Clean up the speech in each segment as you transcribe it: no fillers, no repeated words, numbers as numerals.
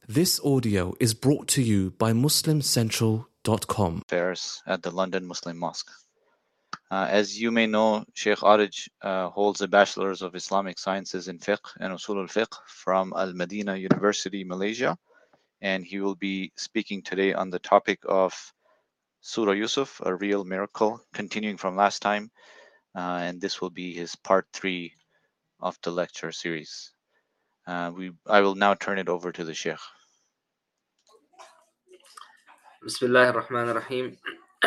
This audio is brought to you by MuslimCentral.com. Affairs at the London Muslim Mosque. As you may know, Sheikh Arij holds a Bachelor's of Islamic Sciences in Fiqh and Usul al-Fiqh from Al-Madinah University, Malaysia, and he will be speaking today on the topic of Surah Yusuf, a real miracle, continuing from last time, and this will be his part 3 of the lecture series. I will now turn it over to the Sheikh. Bismillah ar-Rahman ar-Rahim.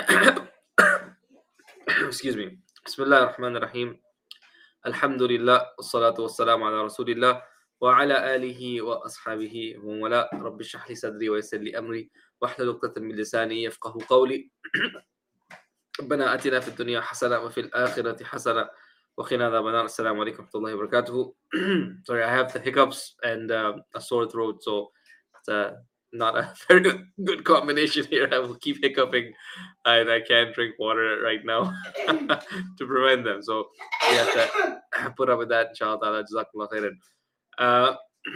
Excuse me. Bismillah ar-Rahman ar-Rahim. Alhamdulillah, wassalatu wassalamu ala rasulillah wa ala alihi wa ashabihi wa wala. Rabbi shrah li sadri wa yassir li amri wahlul 'uqdatan min lisani yafqahu qawli. ربنا آتنا في الدنيا حسنة وفي الآخرة حسنة وقنا عذاب النار. Assalamu alaikum wa rahmatullahi wa barakatuh. Sorry, I have the hiccups and a sore throat, so it's not a very good combination here. I will keep hiccuping and I can't drink water right now to prevent them. So we have to put up with that, inshallah. Jazakallah khairan.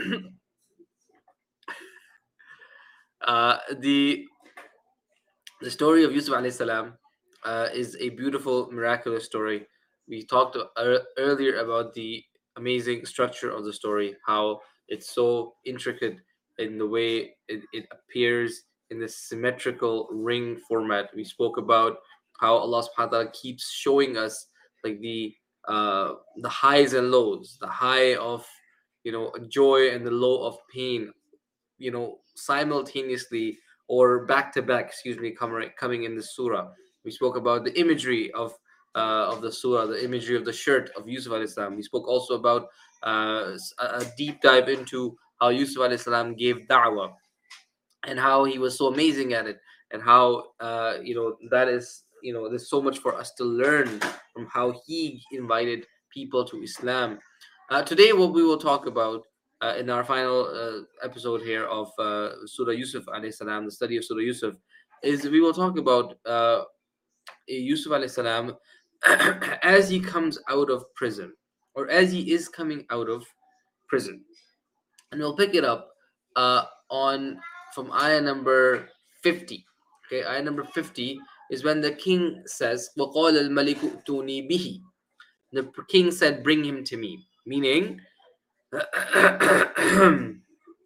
The story of Yusuf alayhi salam is a beautiful, miraculous story. We talked earlier about the amazing structure of the story, how it's so intricate in the way it appears in this symmetrical ring format. We spoke about how Allah subhanahu wa ta'ala keeps showing us like the highs and lows, the high of joy and the low of pain, simultaneously or back to back, coming in the surah. We spoke about the imagery of the surah, the imagery of the shirt of Yusuf alayhi salam. We spoke also about a deep dive into how Yusuf alayhi salam gave da'wah and how he was so amazing at it, and how that is there's so much for us to learn from how he invited people to Islam. Today, what we will talk about in our final episode here of Surah Yusuf alayhi salam, the study of Surah Yusuf, is we will talk about Yusuf alayhi salam as he comes out of prison, or as he is coming out of prison. And we'll pick it up from ayah number 50. Okay, ayah number 50 is when the king says, وَقَالَ الْمَلِكُ ائْتُونِي بِهِ. The king said, bring him to me. Meaning, the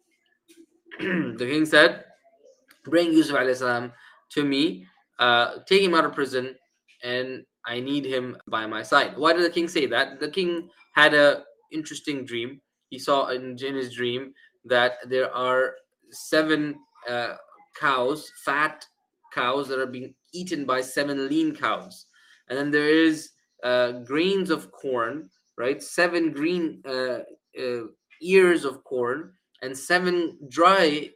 king said, bring Yusuf alayhi salam to me, take him out of prison, and I need him by my side. Why did the king say that? The king had an interesting dream. He saw in his dream that there are 7 cows, fat cows, that are being eaten by 7 lean cows. And then there is grains of corn, right? 7 green ears of corn, and 7 dry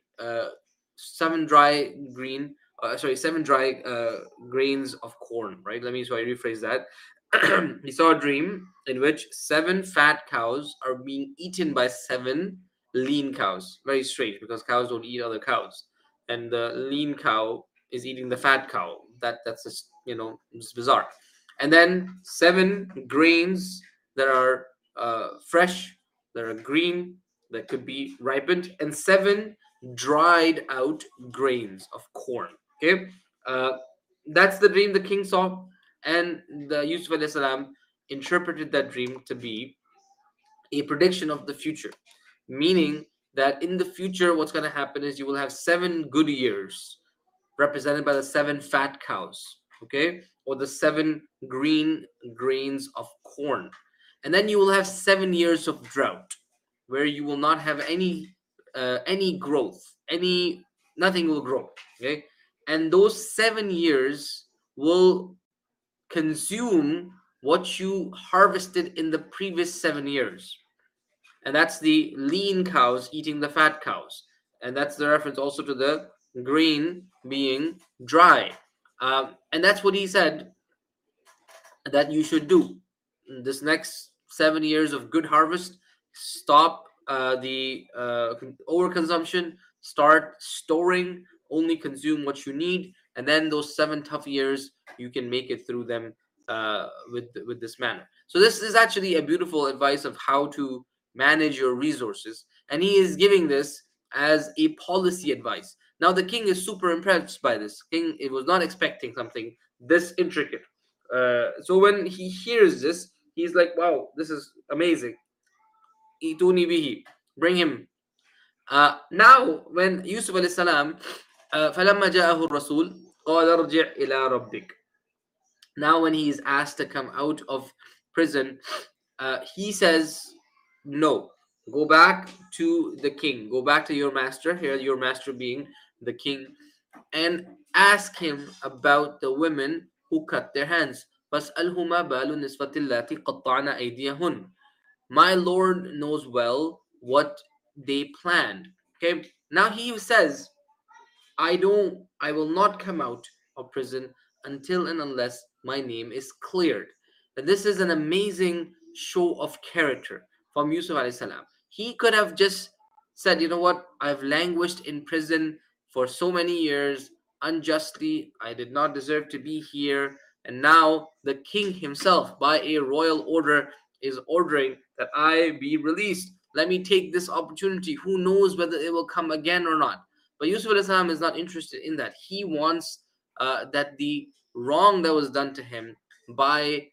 grains of corn, right? So I rephrase that. He saw a dream in which 7 fat cows are being eaten by 7 lean cows. Very strange, because cows don't eat other cows, and the lean cow is eating the fat cow. That's just it's bizarre. And then 7 grains that are fresh, that are green, that could be ripened, and 7 dried out grains of corn. Okay, that's the dream the king saw, and the Yusuf alayhi salam interpreted that dream to be a prediction of the future, meaning that in the future what's going to happen is you will have 7 good years represented by the 7 fat cows, okay, or the 7 green grains of corn, and then you will have 7 years of drought where you will not have any growth, nothing will grow, okay, and those 7 years will consume what you harvested in the previous 7 years. And that's the lean cows eating the fat cows, and that's the reference also to the grain being dry. And that's what he said that you should do this next 7 years of good harvest. Stop the overconsumption, start storing, only consume what you need, and then those 7 tough years you can make it through them with this manner. So this is actually a beautiful advice of how to manage your resources, and he is giving this as a policy advice. Now the king is super impressed by this. King, it was not expecting something this intricate. So when he hears this, he's like, wow, this is amazing. Ituni bihi, bring him. Now when Yusuf alayhi salam, فلما جاءه الرسول قال ارجع إلى ربك. Now when he is asked to come out of prison, he says, no, go back to the king, go back to your master, here your master being the king, and ask him about the women who cut their hands. فَاسْأَلْهُمَا بَالُ النِّسْوَةِ اللَّاتِي قَطَّعْنَ أَيْدِيَهُنَّ. My Lord knows well what they planned. Okay, now he says, I will not come out of prison until and unless my name is cleared. And this is an amazing show of character from Yusuf alayhi salam. He could have just said, you know what, I've languished in prison for so many years unjustly. I did not deserve to be here. And now the king himself, by a royal order, is ordering that I be released. Let me take this opportunity. Who knows whether it will come again or not. But Yusuf alayhi salam is not interested in that. He wants that the wrong that was done to him by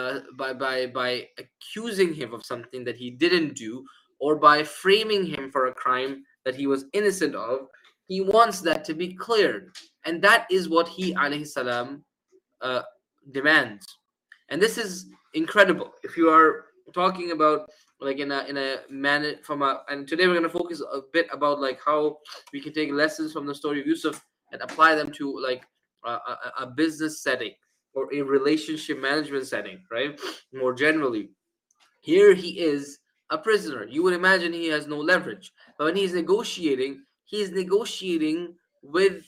accusing him of something that he didn't do, or by framing him for a crime that he was innocent of, he wants that to be cleared. And that is what he alayhi salam demands. And this is incredible. If you are talking about like in a manner and today we're going to focus a bit about like how we can take lessons from the story of Yusuf and apply them to like a business setting or a relationship management setting, right? More generally, here he is a prisoner. You would imagine he has no leverage, but when he's negotiating with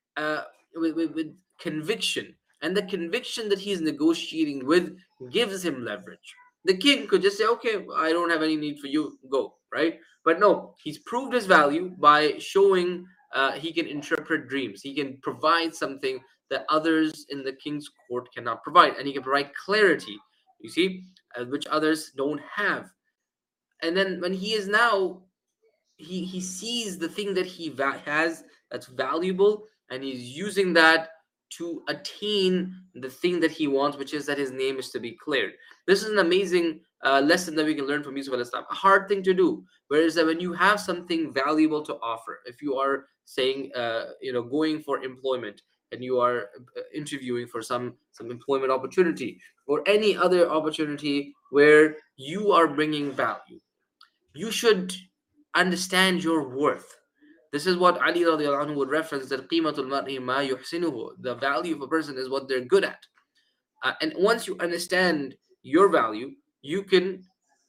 with conviction, and the conviction that he's negotiating with gives him leverage. The king could just say, okay, I don't have any need for you, go, right? But no, he's proved his value by showing he can interpret dreams. He can provide something that others in the king's court cannot provide, and he can provide clarity, you see, which others don't have. And then when he is now, he sees the thing that he has that's valuable, and he's using that to attain the thing that he wants, which is that his name is to be cleared. This is an amazing lesson that we can learn from Yusuf alayhi salam. A hard thing to do, whereas that when you have something valuable to offer, if you are saying going for employment and you are interviewing for some employment opportunity or any other opportunity where you are bringing value, you should understand your worth. This is what Ali radiallahu anhu would reference, that qimatul mar'i ma yuhsinuhu. The value of a person is what they're good at. And once you understand your value, you can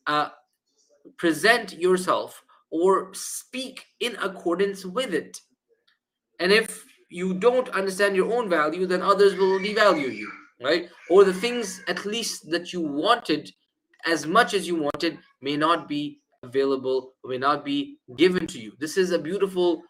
present yourself or speak in accordance with it. And if you don't understand your own value, then others will devalue you, right? Or the things at least that you wanted as much as you wanted may not be available, may not be given to you. This is a beautiful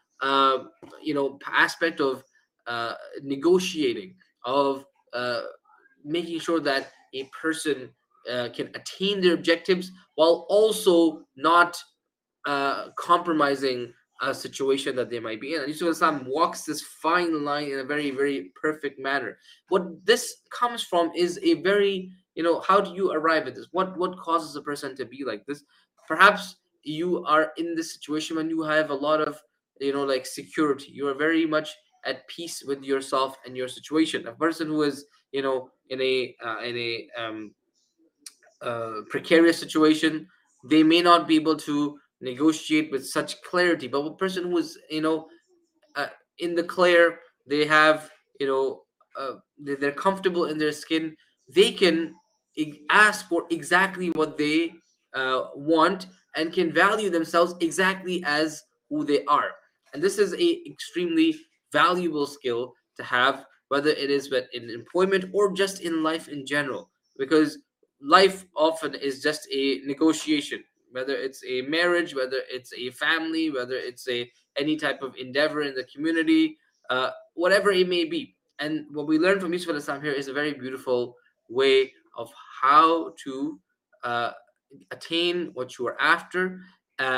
aspect of negotiating, of making sure that a person can attain their objectives while also not compromising a situation that they might be in. And Yusuf Islam walks this fine line in a very, very perfect manner. What this comes from is a very, how do you arrive at this? What causes a person to be like this? Perhaps you are in this situation when you have a lot of, like security. You are very much at peace with yourself and your situation. A person who is, in a precarious situation, they may not be able to negotiate with such clarity. But a person who is in the clear, they have they're comfortable in their skin, they can ask for exactly what they want and can value themselves exactly as who they are. And this is a extremely valuable skill to have, whether it is in employment or just in life in general, because life often is just a negotiation, whether it's a marriage, whether it's a family, whether it's any type of endeavor in the community, whatever it may be. And what we learn from Yusuf al-Islam here is a very beautiful way of how to attain what you are after,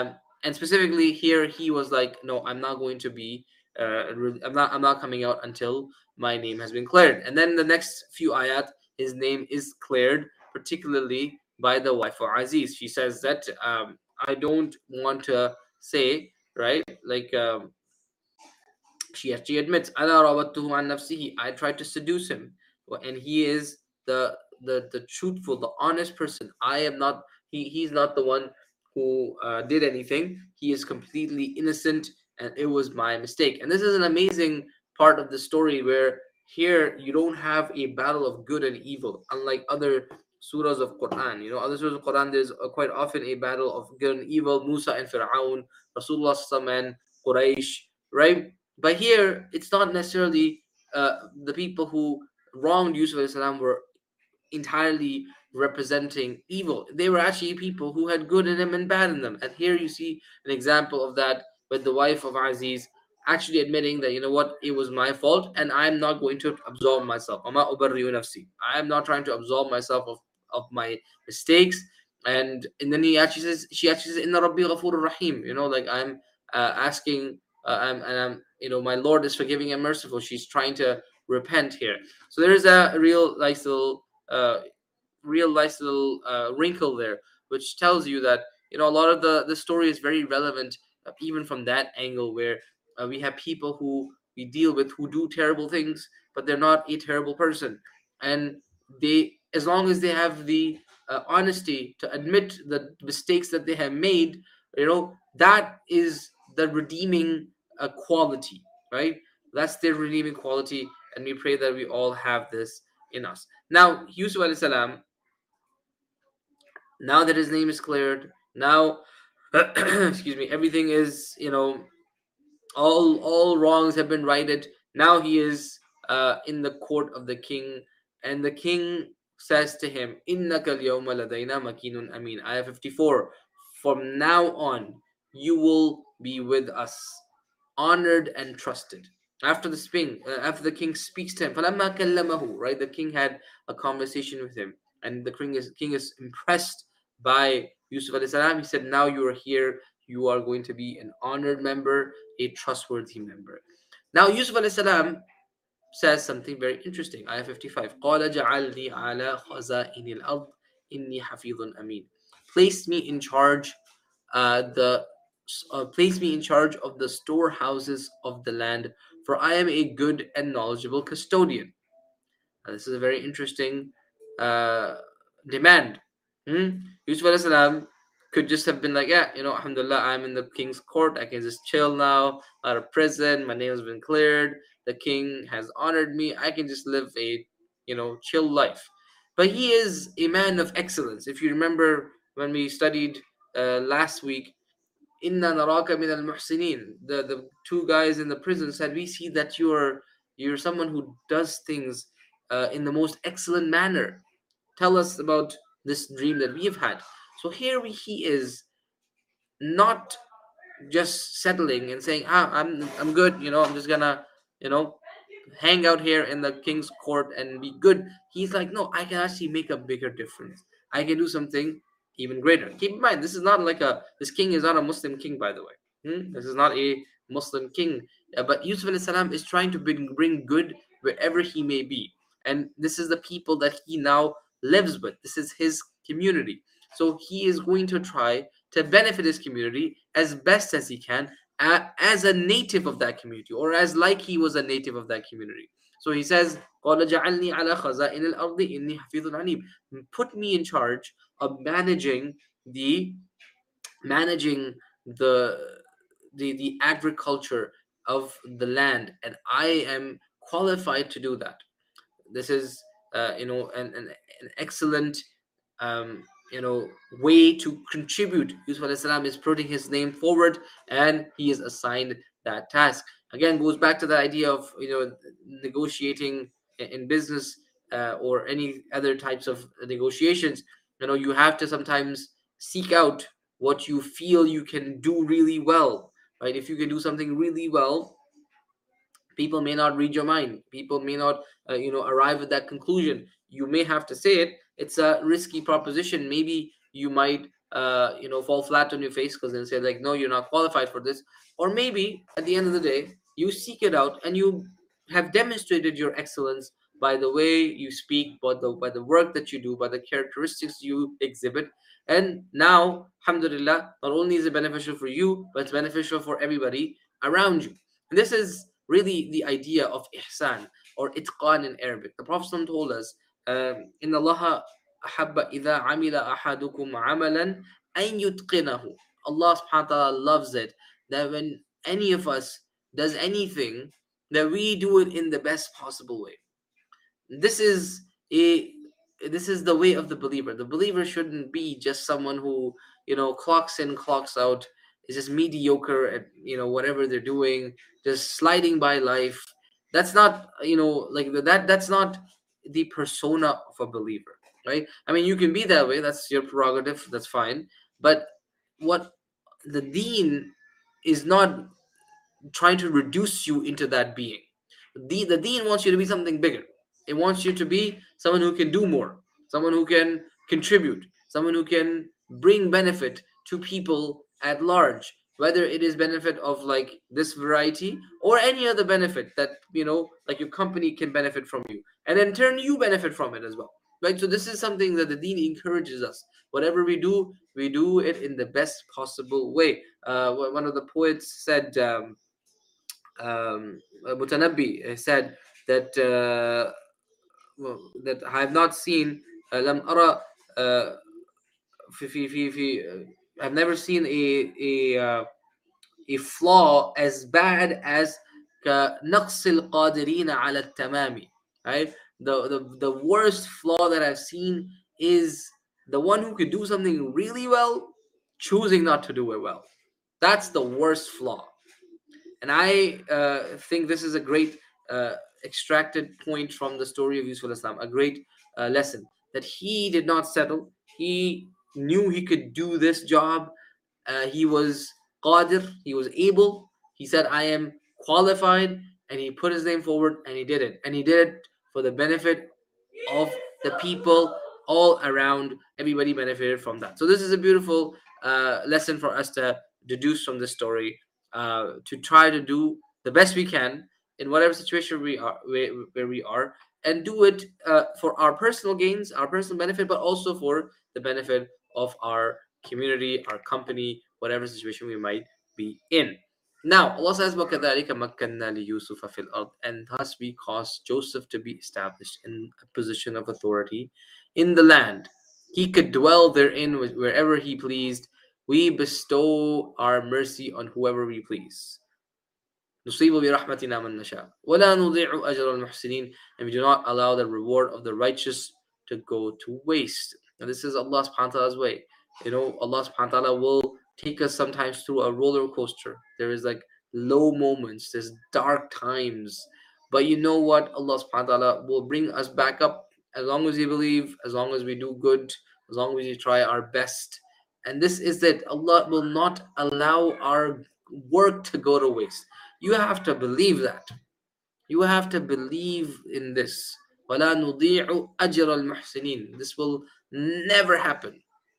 And specifically here, he was like, no, I'm not going to be I'm not coming out until my name has been cleared. And then the next few ayat, his name is cleared, particularly by the wife of Aziz. She says that I don't want to say, right, like she actually admits, "Ana rawattuhu an nafsihi." I tried to seduce him, and he is the truthful, the honest person. I am not. He's not the one who did anything. He is completely innocent, and it was my mistake. And this is an amazing part of the story where here you don't have a battle of good and evil, unlike other surahs of Quran. You know, other surahs of Quran, there's quite often a battle of good and evil. Musa and Fir'aun, Rasulullah and Quraysh, right? But here, it's not necessarily the people who wronged Yusuf alayhi salam were entirely representing evil. They were actually people who had good in them and bad in them. And here you see an example of that with the wife of Aziz actually admitting that, you know what, it was my fault and I'm not going to absolve myself. I am not trying to absolve myself of my mistakes. And then she actually says, Inna Rabbi Ghafurur Rahim. You know, like I'm asking, I'm, you know, my Lord is forgiving and merciful. She's trying to repent here. So there is a real nice little wrinkle there, which tells you that, you know, a lot of the story is very relevant, even from that angle where we have people who we deal with who do terrible things, but they're not a terrible person, and they, as long as they have the honesty to admit the mistakes that they have made, you know, that is the redeeming quality, right? That's their redeeming quality, and we pray that we all have this in us. Now, Yusuf alayhi salam, now that his name is cleared, now excuse me, everything is, you know, all wrongs have been righted. Now he is in the court of the king, and the king says to him, Innaka al-yawma ladayna makinun amin. Ayah 54. From now on, you will be with us, honored and trusted. After after the king speaks to him, فَلَمَّا كَلَّمَهُ, right? The king had a conversation with him, and the king is impressed by Yusuf alayhi salam. He said, now you are here, you are going to be an honored member, a trustworthy member. Now Yusuf alayhi salam says something very interesting. Ayah 55. قَالَ جَعَلْنِي عَلَى خَزَائِنِ الْأَرْضِ إِنِّي حَفِيظٌ أَمِينٌ. Place me in charge place me in charge of the storehouses of the land, for I am a good and knowledgeable custodian. Now, this is a very interesting demand. Yusuf alayhi salam could just have been like, yeah, you know, alhamdulillah, I'm in the king's court, I can just chill now, out of prison, my name has been cleared, the king has honored me, I can just live a, you know, chill life. But he is a man of excellence. If you remember when we studied last week, Inna naraka min al-muhsinin, the two guys in the prison said, we see that you're someone who does things in the most excellent manner. Tell us about this dream that we have had. So here he is, not just settling and saying, I'm good, you know, I'm just gonna, you know, hang out here in the king's court and be good. He's like, no, I can actually make a bigger difference. I can do something even greater. Keep in mind, this is not like this king is not a Muslim king, by the way. This is not a Muslim king. But Yusuf alayhi salam is trying to bring good wherever he may be. And this is the people that he now lives with. This is his community. So he is going to try to benefit his community as best as he can, as a native of that community, or as like he was a native of that community. So he says, قَالَ جَعَلْنِي عَلَى خَزَائِنِ الْأَرْضِ إِنِّي حَفِيظٌ عَلِيمٌ. Put me in charge of managing the agriculture of the land, and I am qualified to do that. This is you know, an excellent you know, way to contribute. Yusuf alayhi salam is putting his name forward, and he is assigned that task. Again, goes back to the idea of, you know, negotiating in business or any other types of negotiations. You know, you have to sometimes seek out what you feel you can do really well, right? If you can do something really well, people may not read your mind, people may not you know, arrive at that conclusion. You may have to say it. It's a risky proposition. Maybe you might fall flat on your face, because they'll say like, no, you're not qualified for this. Or maybe at the end of the day, you seek it out and you have demonstrated your excellence by the way you speak, by the work that you do, by the characteristics you exhibit. And now, alhamdulillah, not only is it beneficial for you, but it's beneficial for everybody around you. And this is really the idea of ihsan, or itqan in Arabic. The Prophet told us, "Inna Allah ahabba idha amila ahadukum amalan an yutqinahu." Allah subhanahu wa ta'ala loves it that when any of us does anything, that we do it in the best possible way. This is the way of the believer. The believer shouldn't be just someone who clocks in, clocks out, is just mediocre at whatever they're doing, just sliding by life. That's not that's not the persona of a believer, right? I mean, you can be that way, that's your prerogative, that's fine. But what the deen is not trying to reduce you into that being. The deen wants you to be something bigger. It wants you to be someone who can do more, someone who can contribute, someone who can bring benefit to people at large, whether it is benefit of like this variety or any other benefit that like your company can benefit from you, and in turn you benefit from it as well, right? So this is something that the deen encourages us. Whatever we do it in the best possible way. One of the poets said, Mutanabbi said that that I have not seen lam ara I've never seen a flaw as bad as نقص القادرين على التمام, right? The worst flaw that I've seen is the one who could do something really well choosing not to do it well. That's the worst flaw. And I think this is a great extracted point from the story of Yusuf al-Islam, a great lesson that he did not settle. He knew he could do this job. He was qadir, he was able. He said, I am qualified, and he put his name forward and he did it. And he did it for the benefit of the people all around. Everybody benefited from that. So this is a beautiful lesson for us to deduce from this story, to try to do the best we can in whatever situation we are, where we are, and do it for our personal gains, our personal benefit, but also for the benefit of our community, our company, whatever situation we might be in. Now, Allah says, وَكَذَلِكَ مَكَّنَّا لِيُوسُفَ فِي الْأَرْضِ, and thus we caused Joseph to be established in a position of authority in the land. He could dwell therein wherever he pleased. We bestow our mercy on whoever we please. نُصِيبُ بِرَحْمَتِنَا مَن نَشَاءُ وَلَا نُضِيعُ أَجْرَ الْمُحْسِنِينَ, and we do not allow the reward of the righteous to go to waste. And this is Allah subhanahu wa ta'ala's way. Allah subhanahu wa ta'ala will take us sometimes through a roller coaster. There is like low moments, there's dark times, but you know what? Allah subhanahu wa ta'ala will bring us back up as long as we believe, as long as we do good, as long as we try our best. And this is that Allah will not allow our work to go to waste. You have to believe that. You have to believe in this. وَلَا نُضِيعُ أَجْرَ الْمُحْسِنِينَ. This will never happen.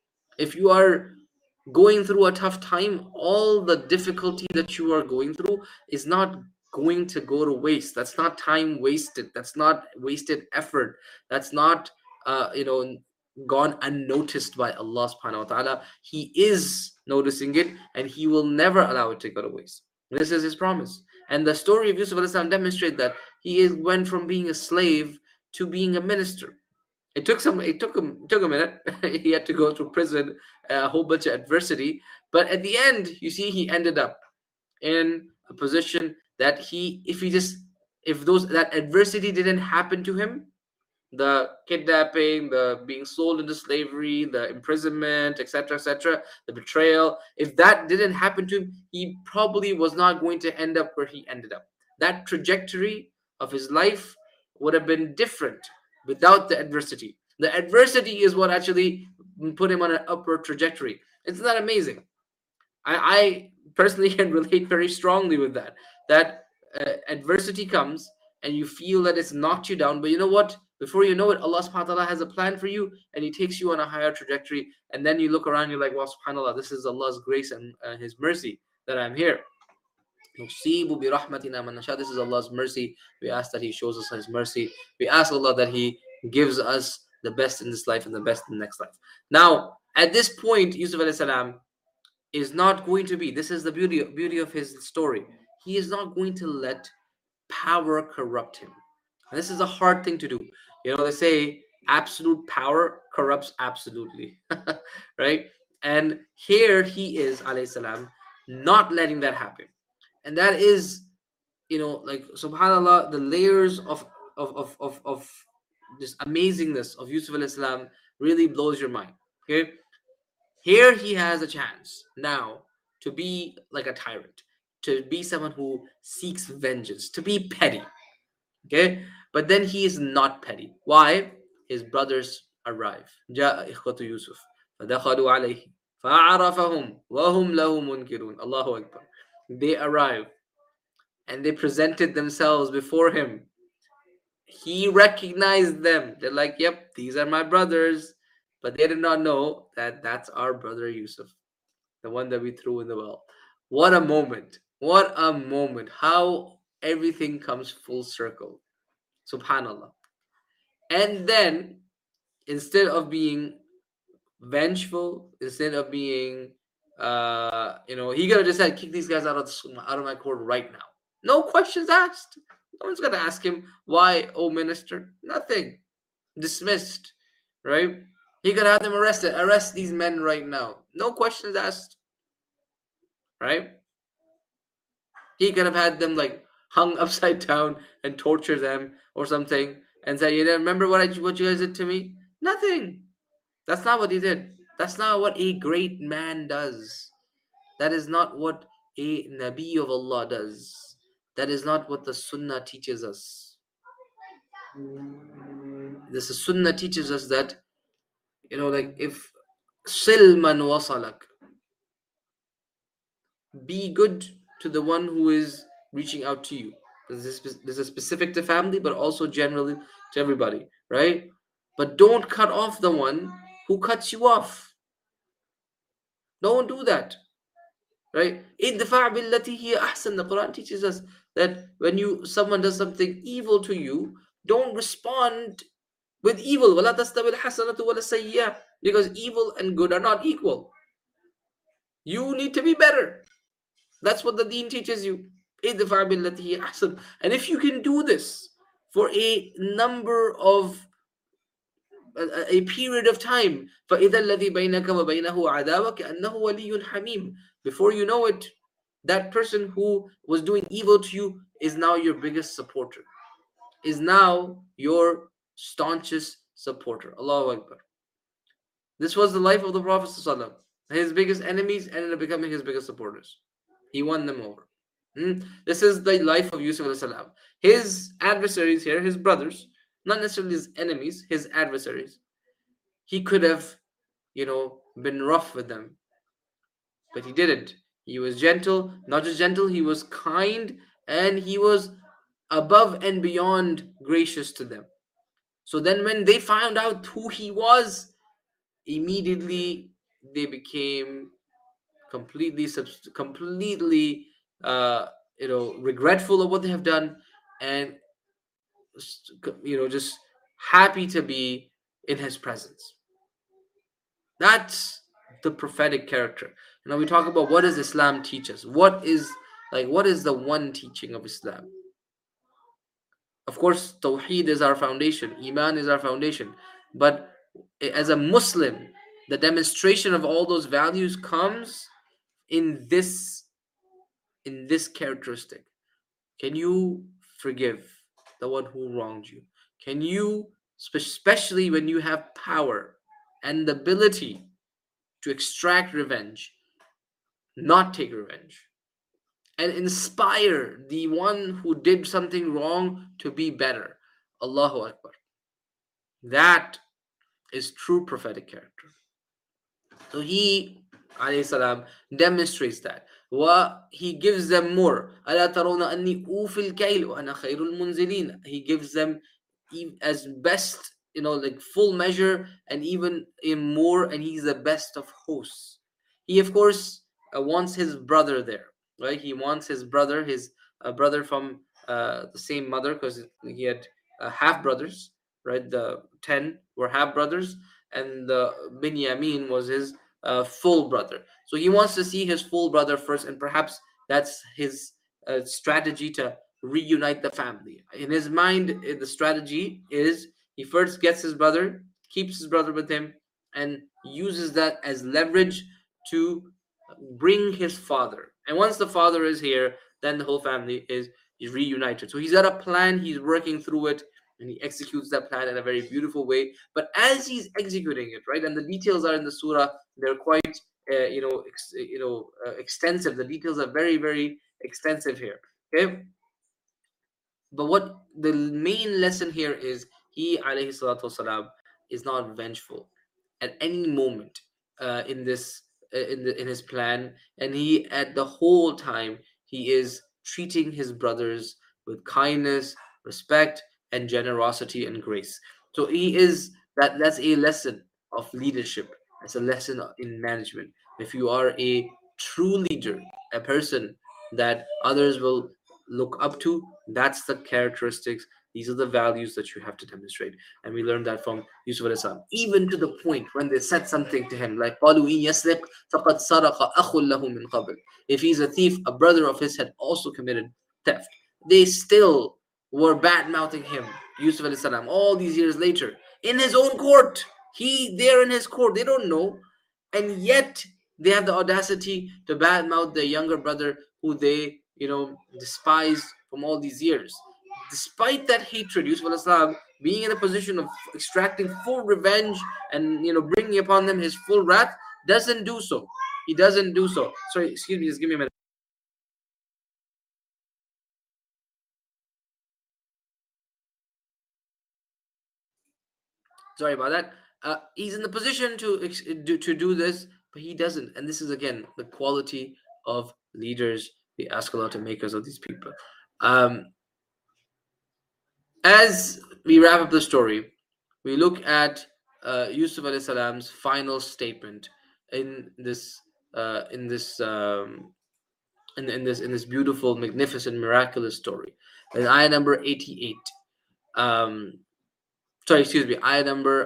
If you are going through a tough time, all the difficulty that you are going through is not going to go to waste. That's not time wasted. That's not wasted effort. That's not gone unnoticed by Allah subhanahu wa ta'ala. He is noticing it, and he will never allow it to go to waste. This is his promise. And the story of Yusuf al-Islam demonstrates that he went from being a slave to being a minister. It took a minute. He had to go through prison, a whole bunch of adversity, but at the end, you see, he ended up in a position that if that adversity didn't happen to him, the kidnapping, the being sold into slavery, the imprisonment, etc., the betrayal, if that didn't happen to him, he probably was not going to end up where he ended up. That trajectory of his life would have been different without the adversity. The adversity is what actually put him on an upward trajectory. Isn't that amazing? I personally can relate very strongly with that. That adversity comes, and you feel that it's knocked you down, but you know what? Before you know it, Allah subhanahu wa ta'ala has a plan for you, and He takes you on a higher trajectory. And then you look around, you're like, well, subhanAllah, this is Allah's grace and His mercy that I'm here. This is Allah's mercy. We ask that He shows us His mercy. We ask Allah that He gives us the best in this life and the best in the next life. Now, at this point, Yusuf alayhi salam is not going to be, this is the beauty of his story. He is not going to let power corrupt him. And this is a hard thing to do. You know, they say absolute power corrupts absolutely, right? And here he is, alayhi salam, not letting that happen. And that is, you know, like, subhanAllah, the layers of this amazingness of Yusuf alayhi salam really blows your mind. Okay, here he has a chance now to be like a tyrant, to be someone who seeks vengeance, to be petty. Okay, but then he is not petty. Why? His brothers arrive. جاء إخوة يوسف فدخلوا عليه فعرفهم وهم له منكرون. Allahu Akbar. They arrive and they presented themselves before him. He recognized them. They're like, yep, these are my brothers. But they did not know that that's our brother Yusuf, the one that we threw in the well. What a moment. What a moment. How everything comes full circle. Subhanallah. And then, instead of being vengeful, instead of being, he could have just said, kick these guys out of my court right now. No questions asked. No one's going to ask him, why, oh minister? Nothing. Dismissed, right? He could have them arrested. Arrest these men right now. No questions asked, right? He could have had them like hung upside down and torture them or something and say, you remember what you guys did to me? Nothing. That's not what he did. That's not what a great man does. That is not what a Nabi of Allah does. That is not what the Sunnah teaches us. The Sunnah teaches us that, like if silman wasalak, be good to the one who is reaching out to you. This is specific to family, but also generally to everybody, right? But don't cut off the one who cuts you off. Don't do that, right? Idfa' billati hiya ahsan. The Quran teaches us that when someone does something evil to you, don't respond with evil. وَلَا تَسْتَوِي الْحَسَنَةُ وَلَا السَّيِّئَةُ. Because evil and good are not equal. You need to be better. That's what the deen teaches you. idfa' billati hiya ahsan. And if you can do this for a number of a period of time, فَإِذَا الَّذِي بَيْنَكَ وَبَيْنَهُ عَدَاوَةٌ كَأَنَّهُ وَلِيٌّ حَمِيمٌ. Before you know it, that person who was doing evil to you is now your biggest supporter, is now your staunchest supporter. Allahu Akbar. This was the life of the Prophet ﷺ. His biggest enemies ended up becoming his biggest supporters. He won them over. This is the life of Yusuf ﷺ. His adversaries here, his brothers, not necessarily his enemies, his adversaries. He could have, been rough with them, but he didn't. He was gentle, not just gentle, he was kind, and he was above and beyond gracious to them. So then when they found out who he was, immediately they became completely regretful of what they have done, and just happy to be in his presence. That's the prophetic character. Now we talk about, what does Islam teach us? What is the one teaching of Islam? Of course, Tawheed is our foundation. Iman is our foundation. But as a Muslim, the demonstration of all those values comes in this characteristic. Can you forgive the one who wronged you? Can you, especially when you have power and the ability to extract revenge, not take revenge, and inspire the one who did something wrong to be better? Allahu Akbar. That is true prophetic character. So he, alayhi salam, demonstrates that. He gives them more. ألا ترون أني أوفي الكيل وأنا خير المنزلين. He gives them as best, like full measure, and even in more, and he's the best of hosts. He, of course, wants his brother there, right? He wants his brother, brother from the same mother, because he had half brothers, right? The 10 were half brothers, and the Binyamin was his full brother. So he wants to see his full brother first, and perhaps that's his strategy to reunite the family. In his mind, the strategy is he first gets his brother, keeps his brother with him, and uses that as leverage to bring his father. And once the father is here, then the whole family is reunited. So he's got a plan, he's working through it, and he executes that plan in a very beautiful way. But as he's executing it, right, and the details are in the surah, they're quite extensive. The details are very, very extensive here. Okay, but what the main lesson here is, he alayhi salatu wasalam is not vengeful at any moment in this in his plan, and he, at the whole time, he is treating his brothers with kindness, respect, and generosity and grace. So he is that's a lesson of leadership. It's a lesson in management. If you are a true leader, a person that others will look up to, that's the characteristics, these are the values that you have to demonstrate. And we learned that from Yusuf alayhi salam, even to the point when they said something to him like, "قَالُوا إِن يَسْرِقْ فَقَدْ سَرَقَ أَخٌ لَهُ مِنْ قَبْلِ." If he's a thief, a brother of his had also committed theft. They still were bad mouthing him, Yusuf alayhi salam, all these years later, in his own court. He there in his court, they don't know, and yet they have the audacity to badmouth their younger brother, who they despised from all these years. Despite that hatred, Yusuf al-Islam, being in a position of extracting full revenge and bringing upon them his full wrath, doesn't do so. He doesn't do so. Sorry, excuse me, just give me a minute. Sorry about that. He's in the position to do this, but he doesn't. And this is, again, the quality of leaders. We ask Allah to make us of these people. As we wrap up the story, we look at Yusuf alayhi salam's final statement in this beautiful, magnificent, miraculous story. In ayah number 88. Ayah number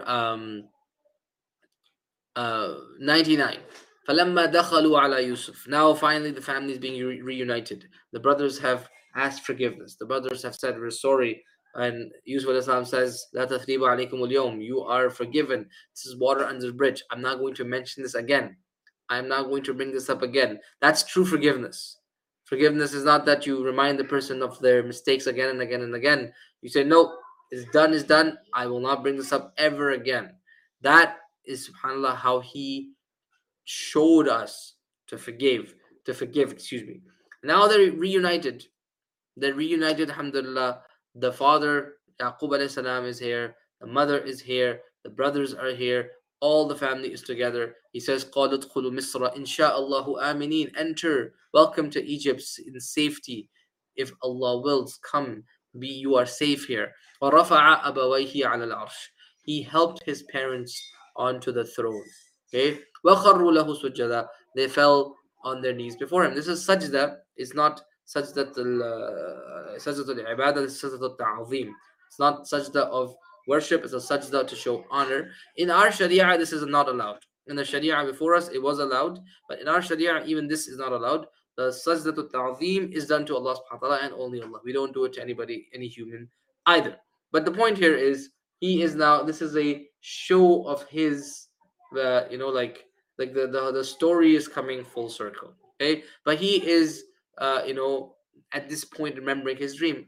99. فَلَمَّا دَخَلُوا عَلَى يُوسُف. Now finally the family is being reunited. The brothers have asked forgiveness. The brothers have said, "We're sorry." And Yusuf al-Islam says, "La tathriba alaykum al-yawm." You are forgiven. This is water under the bridge. I'm not going to mention this again. I'm not going to bring this up again. That's true forgiveness. Forgiveness is not that you remind the person of their mistakes again and again and again. You say, "No, it's done is done. I will not bring this up ever again." That is, subhanAllah, how he showed us to forgive. Now they're reunited. Alhamdulillah. The father, Yaqub alayhi salam, is here. The mother is here. The brothers are here. All the family is together. He says, قَالُ ادْخُلُوا مِصْرَ إِنْ شَاءَ اللَّهُ آمِنِينَ. Enter, welcome to Egypt in safety. If Allah wills, come, you are safe here. وَرَفَعَ أَبَوَيْهِ عَلَى الْعَرْشِ. He helped his parents onto the throne. Okay? وَخَرُّوا لَهُ سُجَّدًا. They fell on their knees before him. This is sajda. It's not sajda al-ibadah. It's sajda al-ta'zim. It's not sajda of worship. It's a sajda to show honor. In our sharia, this is not allowed. In the sharia before us, it was allowed. But in our sharia, even this is not allowed. The sajda al-ta'zim is done to Allah subhanahu wa ta'ala and only Allah. We don't do it to anybody, any human either. But the point here is, he is now, this is a show of his, like the story is coming full circle. Okay, but he is at this point remembering his dream.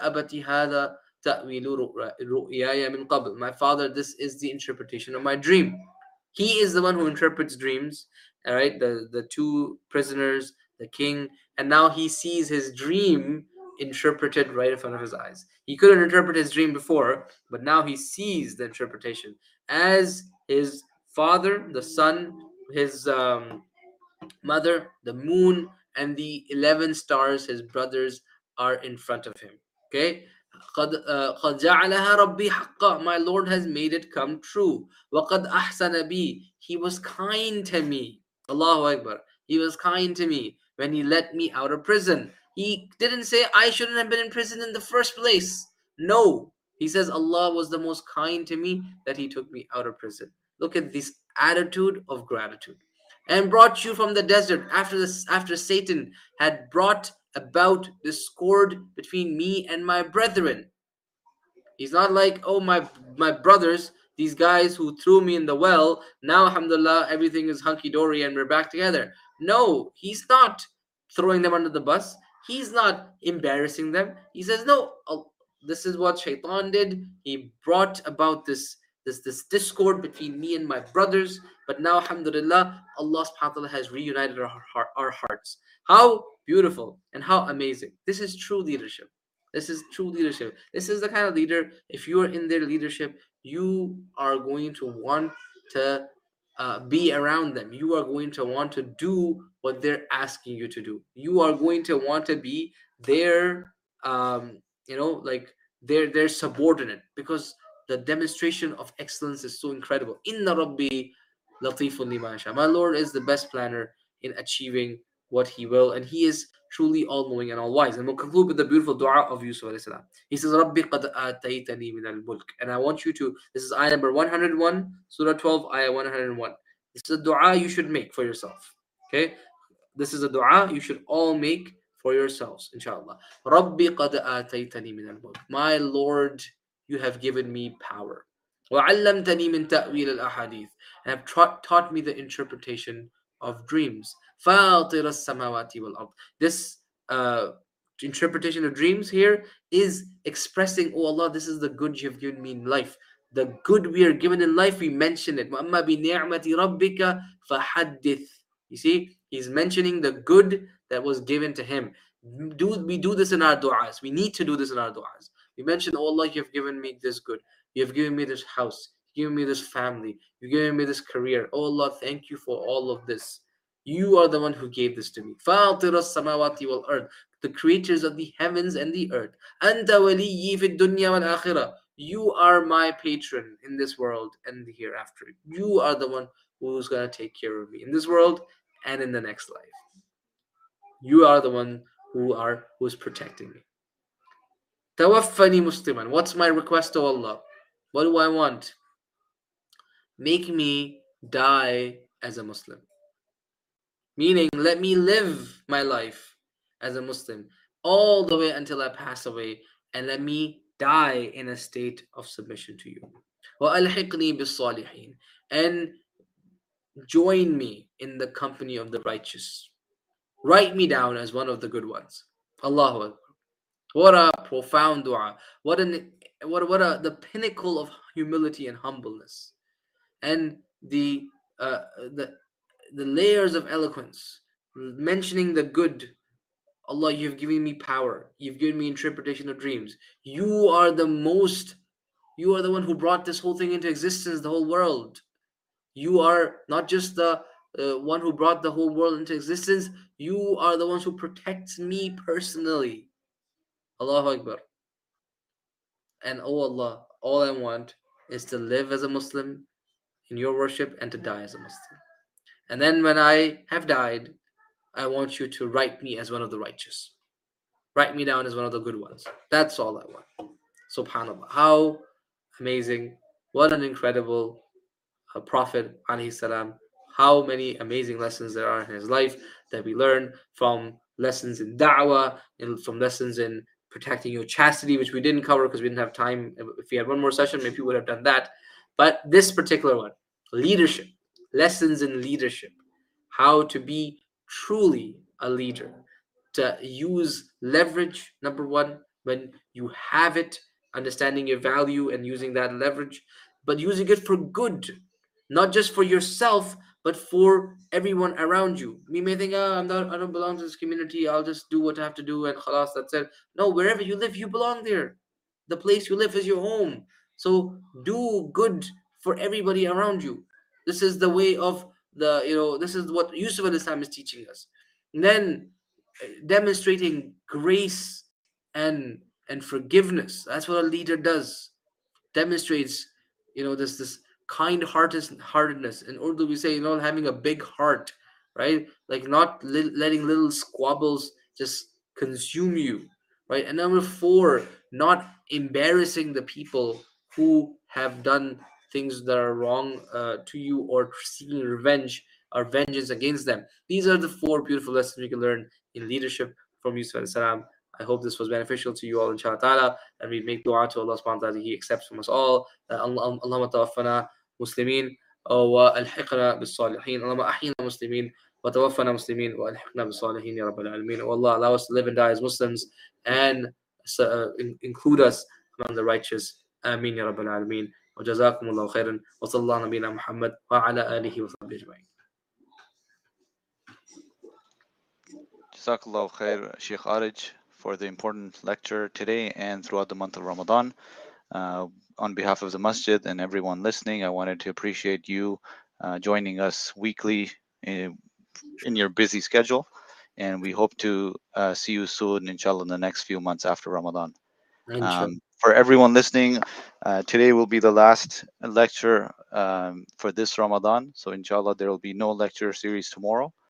My father, this is the interpretation of my dream. He is the one who interprets dreams. All right, the two prisoners, the king, and now he sees his dream interpreted right in front of his eyes. He couldn't interpret his dream before, but now he sees the interpretation as his father, the sun, his mother, the moon, and the 11 stars, his brothers, are in front of him. Okay. قد جعلها ربي حقا. My Lord has made it come true. وقد أحسن بي. He was kind to me. Allahu Akbar. He was kind to me when he let me out of prison. He didn't say I shouldn't have been in prison in the first place. No. He says Allah was the most kind to me that he took me out of prison. Look at this attitude of gratitude. And brought you from the desert after Satan had brought about discord between me and my brethren. He's not like, oh, my brothers, these guys who threw me in the well, now alhamdulillah everything is hunky-dory and we're back together. No, he's not throwing them under the bus. He's not embarrassing them. He says, no, this is what Shaitan did. He brought about this discord between me and my brothers, but now alhamdulillah Allah subhanahu wa ta'ala has reunited our hearts. How beautiful and how amazing. This is true leadership. This is true leadership. This is the kind of leader, if you are in their leadership, you are going to want to be around them. You are going to want to do what they're asking you to do. You are going to want to be their like their subordinate, because the demonstration of excellence is so incredible. Inna Rabbi latifun lima yasha. My Lord is the best planner in achieving what he will, and he is truly all-knowing and all-wise. And we'll conclude with the beautiful dua of Yusuf alayhi salam. He says, Rabbi qad ataytani min al-mulk. And I want you to, this is ayah number 101, Surah 12, ayah 101. This is a dua you should make for yourself. Okay? This is a dua you should all make for yourselves, inshallah. Rabbi qad ataytani min al-mulk. My Lord, you have given me power. وَعَلَّمْتَنِي مِنْ تَأْوِيلِ الْأَحَادِيثِ. And have taught me the interpretation of dreams. فَاطِرَ السَّمَاوَاتِ وَالْأَرْضِ. This interpretation of dreams here is expressing, oh Allah, this is the good you have given me in life. The good we are given in life, we mention it. وَأَمَّا بِنِعْمَةِ رَبِّكَ فَحَدِّثْ. You see, he's mentioning the good that was given to him. We do this in our du'as. We need to do this in our du'as. We mention, oh Allah, you have given me this good. You have given me this house. You've given me this family. You've given me this career. Oh Allah, thank you for all of this. You are the one who gave this to me. فَاطِرَ السَّمَاوَاتِ وَالْأَرْضِ. The creators of the heavens and the earth. أَنْتَ وَلِيِّي فِي الدُّنْيَا وَالْآخِرَةِ. You are my patron in this world and the hereafter. You are the one who's going to take care of me in this world and in the next life. You are the one who is protecting me. Tawaffani Musliman. What's my request to Allah? What do I want? Make me die as a Muslim. Meaning, let me live my life as a Muslim all the way until I pass away, and let me die in a state of submission to you. وَأَلْحِقْنِي بِالصَّالِحِينَ. And join me in the company of the righteous. Write me down as one of the good ones. Allahu Akbar. What a profound dua. What the pinnacle of humility and humbleness. And the layers of eloquence, mentioning the good. Allah, you've given me power. You've given me interpretation of dreams. You are the one who brought this whole thing into existence, the whole world. You are not just the one who brought the whole world into existence. You are the ones who protects me personally. Allahu Akbar. And oh Allah, all I want is to live as a Muslim in your worship and to die as a Muslim. And then when I have died, I want you to write me as one of the righteous. Write me down as one of the good ones. That's all I want. Subhanallah. How amazing. What an incredible Prophet alayhi salam. How many amazing lessons there are in his life that we learn, from lessons in da'wah, and from lessons in protecting your chastity, which we didn't cover because we didn't have time. If we had one more session, maybe we would have done that. But this particular one, leadership, lessons in leadership, how to be truly a leader, to use leverage, number one, when you have it, understanding your value and using that leverage, but using it for good, not just for yourself, but for everyone around you. We may think, I don't belong to this community, I'll just do what I have to do and khalas, that's it. No, wherever you live, you belong there. The place you live is your home. So do good for everybody around you. This is the way of this is what Yusuf al-Islam is teaching us. And then demonstrating grace and forgiveness. That's what a leader does. Demonstrates, this kind heartedness. In Urdu we say, having a big heart, right? Like not letting little squabbles just consume you, right? And number four, not embarrassing the people who have done things that are wrong to you, or seeking revenge or vengeance against them. These are the four beautiful lessons we can learn in leadership from Yusuf alayhi salam. I hope this was beneficial to you all, inshallah ta'ala, and we make dua to Allah subhanahu wa ta'ala, He accepts from us all. Allahumma tawaffana muslimin wa alhiqna bis salihin. Allahumma ahyina muslimin wa tawaffana muslimin wa alhiqna bis salihin ya rabbal alamin. Oh Allah, allow us to live and die as Muslims, and include us among the righteous. Ameen ya rabbal alamin. Wa jazakumullahu khairan wa sallallahu nabina Muhammad wa ala alihi wa sahbihi ajma'in. Jazakallah khair, Sheikh Arij, for the important lecture today and throughout the month of Ramadan. On behalf of the masjid and everyone listening, I wanted to appreciate you joining us weekly in your busy schedule. And we hope to see you soon, inshallah, in the next few months after Ramadan. For everyone listening, today will be the last lecture for this Ramadan. So inshallah, there will be no lecture series tomorrow.